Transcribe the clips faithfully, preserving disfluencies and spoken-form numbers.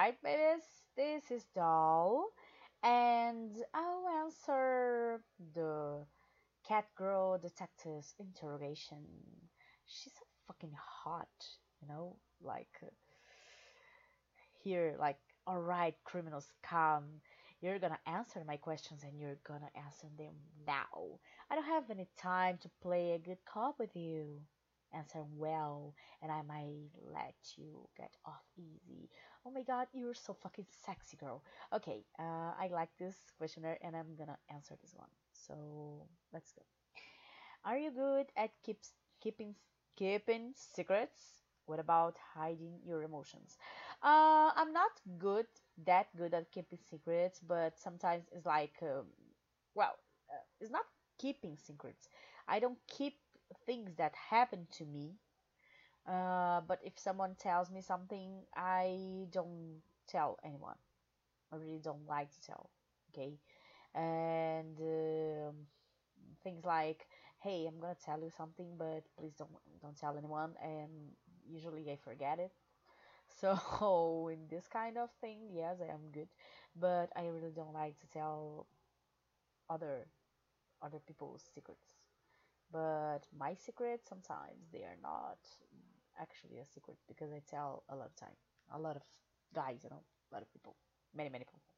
Alright, babies, this is Doll, and I'll answer the cat girl detective's interrogation. She's so fucking hot, you know? Like, uh, here, like, alright, criminals, come. You're gonna answer my questions and you're gonna answer them now. I don't have any time to play a good cop with you. Answer well, and I might let you get off easy. Oh my god, you're so fucking sexy, girl. Okay, uh, I like this questionnaire and I'm gonna answer this one. So let's go. Are you good at keeps, keeping keeping secrets? What about hiding your emotions? Uh, I'm not good that good at keeping secrets, but sometimes it's like, um, well, uh, it's not keeping secrets. I don't keep things that happen to me. Uh, but if someone tells me something, I don't tell anyone. I really don't like to tell. Okay, and um, things like, hey, I'm gonna tell you something, but please don't don't tell anyone, and usually I forget it. So in this kind of thing, yes, I am good, but I really don't like to tell other other people's secrets. But my secrets sometimes they are not actually a secret because I tell a lot of time, a lot of guys, you know, a lot of people, many many people.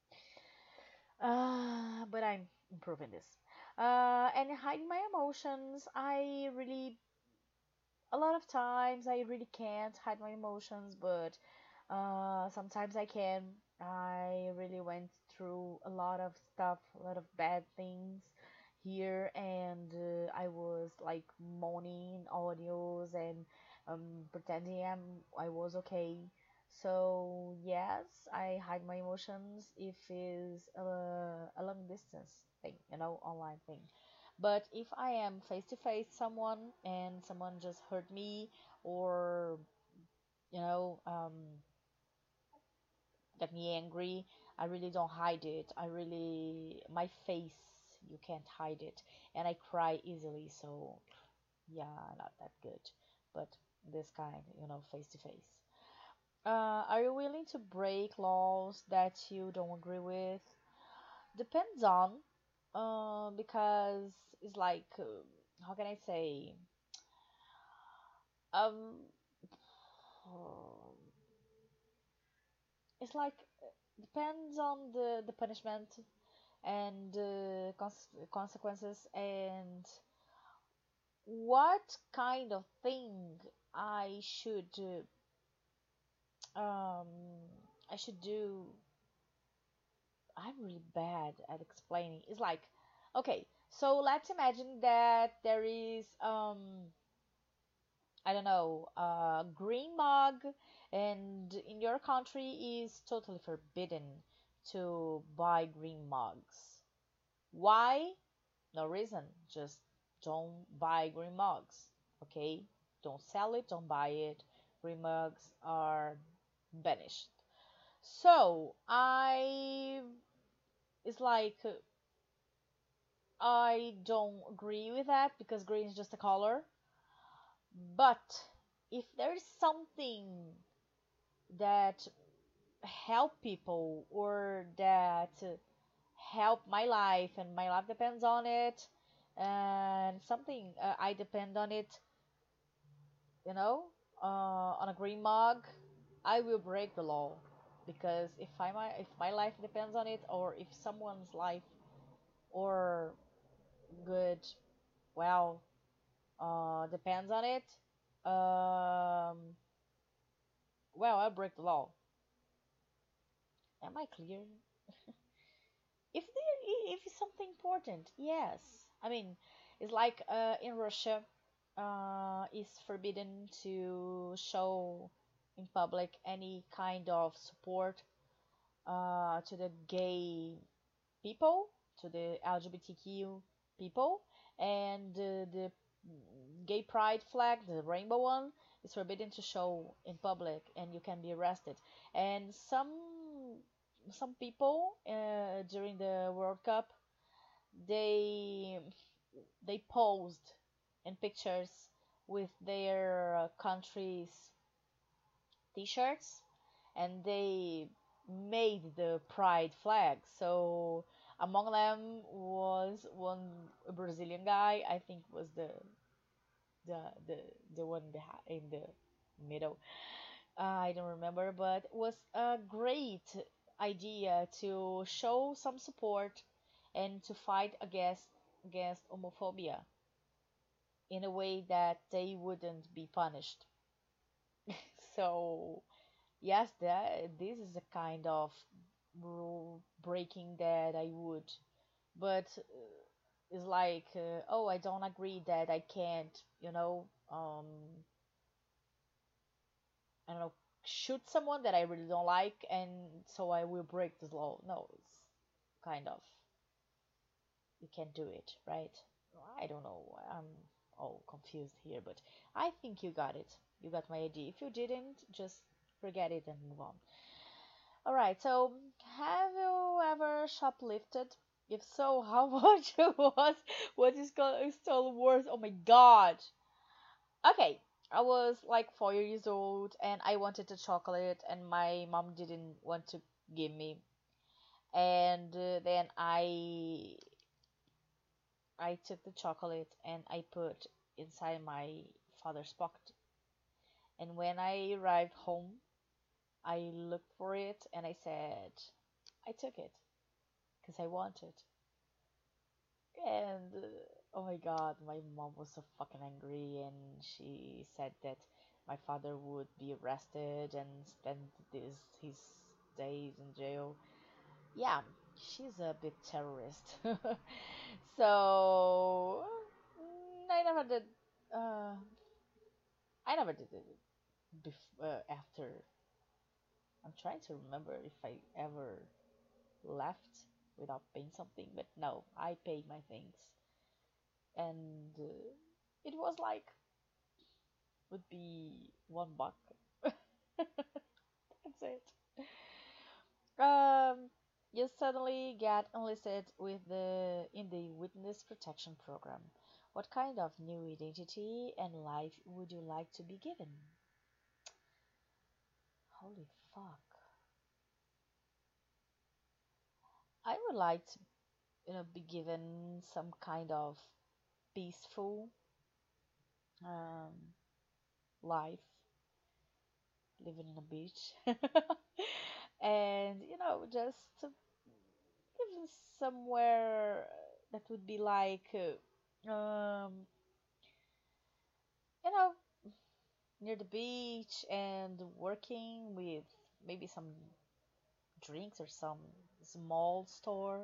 Uh, but I'm improving this. Uh, and hiding my emotions, I really, a lot of times, I really can't hide my emotions, but uh, sometimes I can. I really went through a lot of stuff, a lot of bad things here, and uh, I was like moaning audios and um, pretending I'm, I was okay. So yes, I hide my emotions if it's a, a long distance thing, you know, online thing. But if I am face to face someone and someone just hurt me or you know um, get me angry, I really don't hide it. I really my face you can't hide it, and I cry easily. So yeah, not that good. But this kind, you know, face to face. Uh, are you willing to break laws that you don't agree with? Depends on, uh, because it's like, uh, how can I say? Um, it's like depends on the the punishment and the cons- consequences and what kind of thing I should uh, um I should do. I'm really bad at explaining. It's like, okay, so let's imagine that there is um I don't know, a green mug, and in your country is totally forbidden to buy green mugs. Why? No reason. Just don't buy green mugs. Okay? Don't sell it, don't buy it. Green mugs are banished. So, I it's like uh, I don't agree with that because green is just a color. But if there is something that help people or that help my life and my life depends on it and something uh, I depend on it, you know, uh, on a green mug, I will break the law because if I my if my life depends on it or if someone's life or good, well, uh, depends on it, um, well, I'll break the law. Am I clear? If there, if it's something important, yes. I mean, it's like uh, in Russia, uh, it's forbidden to show in public any kind of support uh, to the gay people, to the L G B T Q people, and uh, the gay pride flag, the rainbow one, is forbidden to show in public, and you can be arrested. And some some people uh, during the World Cup, they they posed in pictures with their uh, country's t-shirts, and they made the pride flag. So among them was one Brazilian guy. I think was the the the the one behind in the middle. Uh, I don't remember, but it was a great idea to show some support and to fight against against homophobia in a way that they wouldn't be punished. So yes, that this is a kind of rule breaking that I would, but uh, it's like, uh, oh, I don't agree that I can't, you know, um, I don't know, shoot someone that I really don't like, and so I will break this law. No, it's kind of you can't do it, right? I don't know. I'm all confused here, but I think you got it. You got my idea. If you didn't, just forget it and move on. All right. So, have you ever shoplifted? If so, how much it was? What is called stolen worth? Oh my God. Okay. I was like four years old and I wanted a chocolate and my mom didn't want to give me. And uh, then I I took the chocolate and I put inside my father's pocket. And when I arrived home, I looked for it and I said, I took it because I wanted. And uh, oh my god, my mom was so fucking angry and she said that my father would be arrested and spend this his days in jail. Yeah, she's a big terrorist. So mm, I never did. Uh, I never did it bef- uh, after. I'm trying to remember if I ever left without paying something, but no, I paid my things, and uh, it was like would be one buck. That's it. Um, you suddenly get enlisted with the in the witness protection program. What kind of new identity and life would you like to be given? Holy fuck. I would like to, you know, be given some kind of peaceful um, life, living on a beach, and you know, just living somewhere that would be like, uh, um, you know, near the beach and working with maybe some drinks or some small store.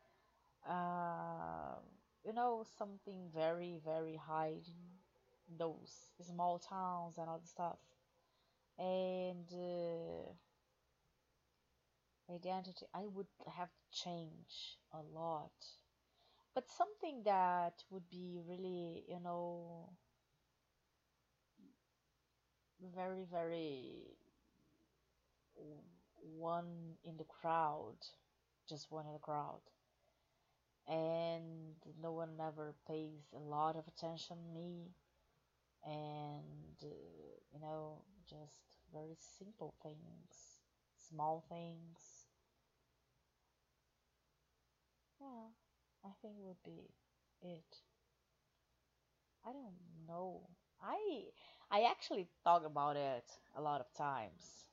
Uh, you know, something very, very high in those small towns and all the stuff. And uh, identity, I would have to change a lot. But something that would be really, you know, very, very one in the crowd, just one in the crowd. And no one ever pays a lot of attention to me. And, uh, you know, just very simple things, small things. Yeah, I think it would be it. I don't know. I I actually thought about it a lot of times,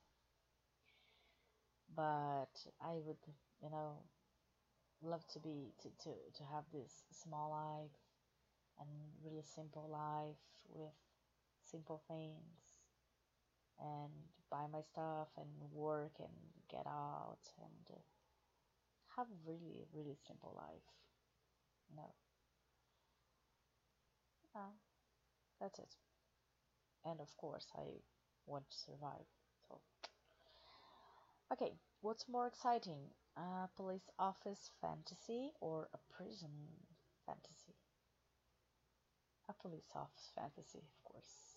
but I would, you know, love to be to, to, to have this small life and really simple life with simple things and buy my stuff and work and get out and uh, have a really really simple life. No, no, that's it. And of course, I want to survive. So okay, what's more exciting? A police office fantasy or a prison fantasy? A police office fantasy, of course.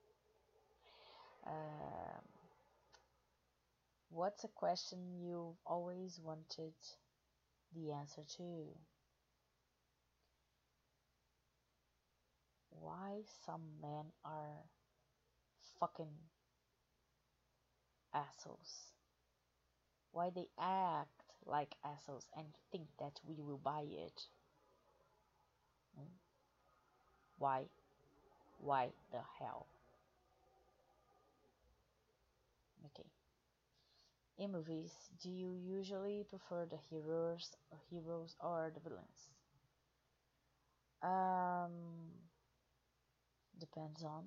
Um, what's a question you've always wanted the answer to? Why some men are fucking assholes? Why they act like assholes and think that we will buy it? Mm, Why? Why the hell? Okay. In movies, do you usually prefer the heroes, heroes or the villains? Um, depends on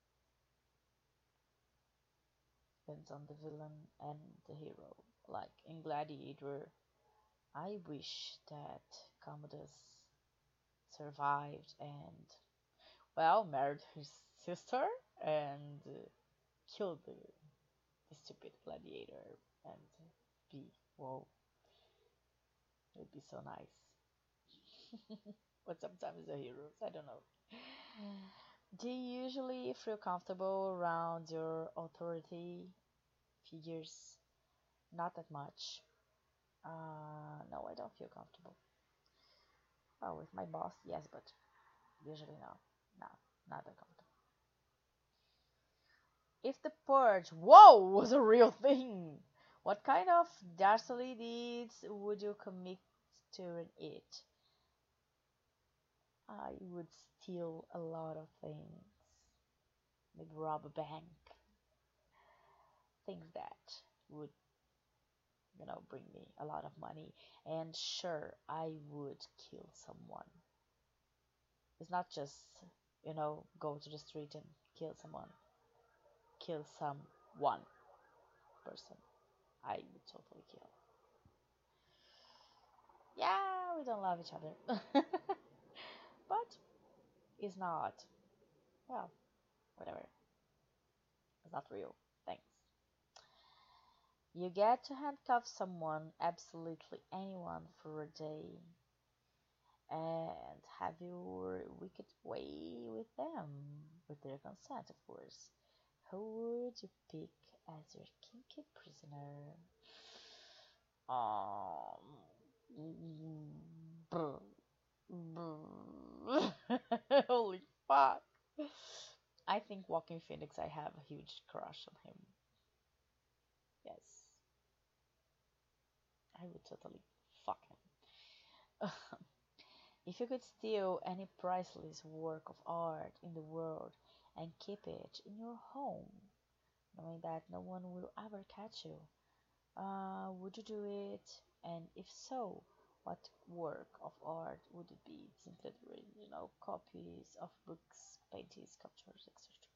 depends on the villain and the hero. Like in Gladiator, I wish that Commodus survived and well married his sister and uh, killed the, the stupid gladiator and be whoa, it would be so nice. But sometimes the heroes, I don't know. Do you usually feel comfortable around your authority figures? Not that much. Uh, no, I don't feel comfortable. Oh, with my boss, yes, but usually no. No, not that comfortable. If the purge, whoa, was a real thing, what kind of dastardly deeds would you commit during it? I would steal a lot of things, maybe rob a bank, things that would, you know, bring me a lot of money. And sure, I would kill someone. It's not just, you know, go to the street and kill someone. Kill some one person. I would totally kill. Yeah, we don't love each other. But it's not. Well, whatever. It's not real. Thanks. You get to handcuff someone, absolutely anyone, for a day, and have your wicked way with them, with their consent, of course. Who would you pick as your kinky prisoner? Um, brr, brr. Holy fuck. I think Walking Phoenix, I have a huge crush on him. Yes, I would totally fuck him. If you could steal any priceless work of art in the world and keep it in your home, knowing that no one will ever catch you, uh, would you do it? And if so, what work of art would it be? It's including, you know, copies of books, paintings, sculptures, et cetera.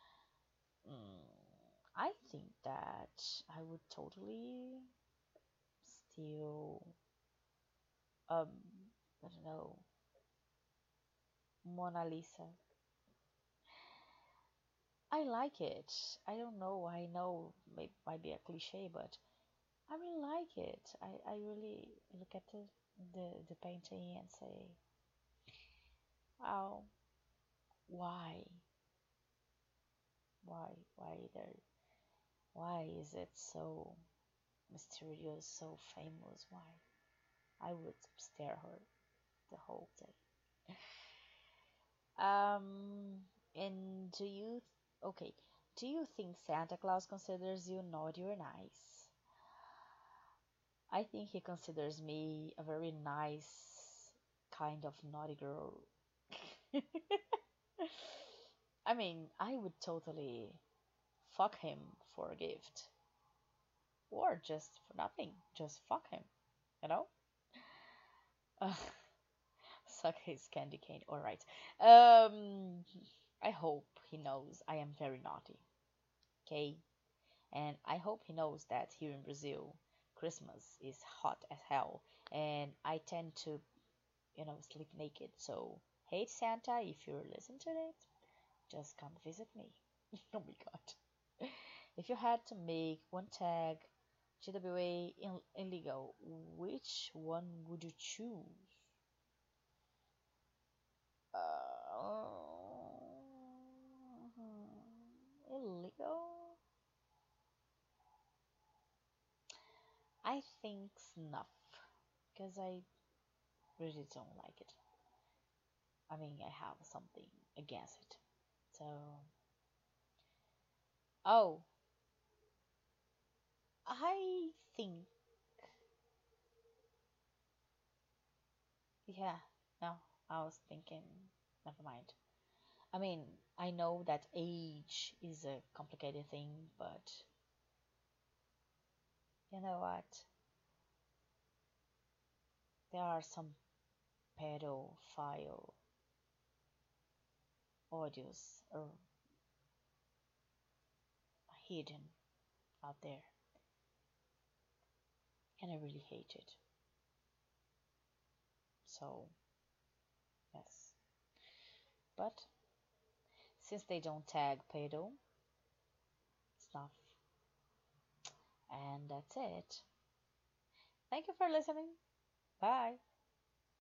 Mm, I think that I would totally steal, um, I don't know, Mona Lisa. I like it. I don't know. I know it might be a cliche, but I really like it. I, I really look at the, the the painting and say, "Wow, why, why, why there? Why is it so mysterious, so famous? Why?" I would stare her the whole day. Um, and do you, okay, do you think Santa Claus considers you naughty or nice? I think he considers me a very nice kind of naughty girl. I mean, I would totally fuck him for a gift. Or just for nothing. Just fuck him, you know? Uh, suck his candy cane. Alright. Um, I hope he knows I am very naughty. Okay? And I hope he knows that here in Brazil, Christmas is hot as hell. And I tend to you know, sleep naked. So, hey Santa, if you're listening to it, just come visit me. Oh my god. If you had to make one tag G W A in- illegal, which one would you choose? Uh, illegal? I think snuff, because I really don't like it. I mean, I have something against it. So, oh, I think. Yeah, no, I was thinking, never mind. I mean, I know that age is a complicated thing, but you know what? There are some pedophile audios or hidden out there, and I really hate it. So, yes. But since they don't tag pedo stuff, and that's it. Thank you for listening. Bye.